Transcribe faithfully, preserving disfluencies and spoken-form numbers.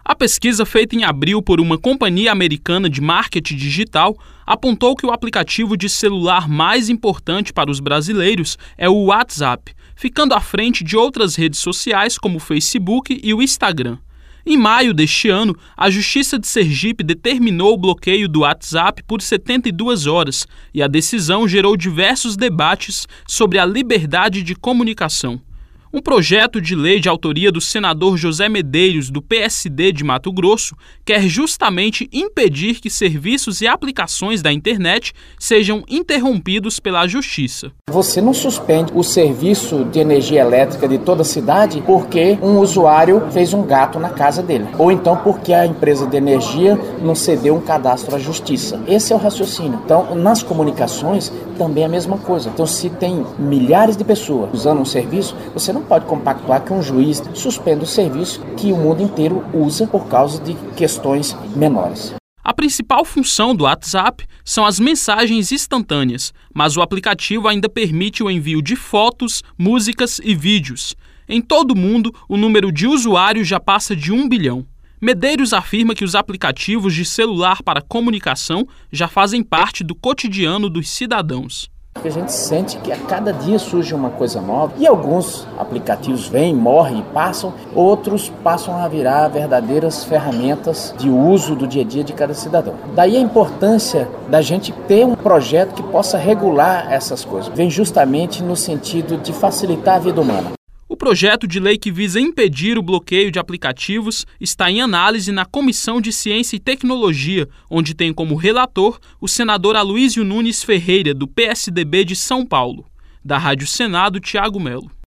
A pesquisa feita em abril por uma companhia americana de marketing digital apontou que o aplicativo de celular mais importante para os brasileiros é o WhatsApp, ficando à frente de outras redes sociais como o Facebook e o Instagram. Em maio deste ano, a Justiça de Sergipe determinou o bloqueio do WhatsApp por setenta e duas horas e a decisão gerou diversos debates sobre a liberdade de comunicação. Um projeto de lei de autoria do senador José Medeiros, do P S D de Mato Grosso, quer justamente impedir que serviços e aplicações da internet sejam interrompidos pela Justiça. Você não suspende o serviço de energia elétrica de toda a cidade porque um usuário fez um gato na casa dele, ou então porque a empresa de energia não cedeu um cadastro à Justiça. Esse é o raciocínio. Então, nas comunicações, também é a mesma coisa. Então, se tem milhares de pessoas usando um serviço, você não pode compactuar que um juiz suspenda o serviço que o mundo inteiro usa por causa de questões menores. A principal função do WhatsApp são as mensagens instantâneas, mas o aplicativo ainda permite o envio de fotos, músicas e vídeos. Em todo o mundo, o número de usuários já passa de um bilhão. Medeiros afirma que os aplicativos de celular para comunicação já fazem parte do cotidiano dos cidadãos. A gente sente que a cada dia surge uma coisa nova e alguns aplicativos vêm, morrem e passam, outros passam a virar verdadeiras ferramentas de uso do dia a dia de cada cidadão. Daí a importância da gente ter um projeto que possa regular essas coisas. Vem justamente no sentido de facilitar a vida humana. O projeto de lei que visa impedir o bloqueio de aplicativos está em análise na Comissão de Ciência e Tecnologia, onde tem como relator o senador Aloísio Nunes Ferreira, do P S D B de São Paulo. Da Rádio Senado, Tiago Melo.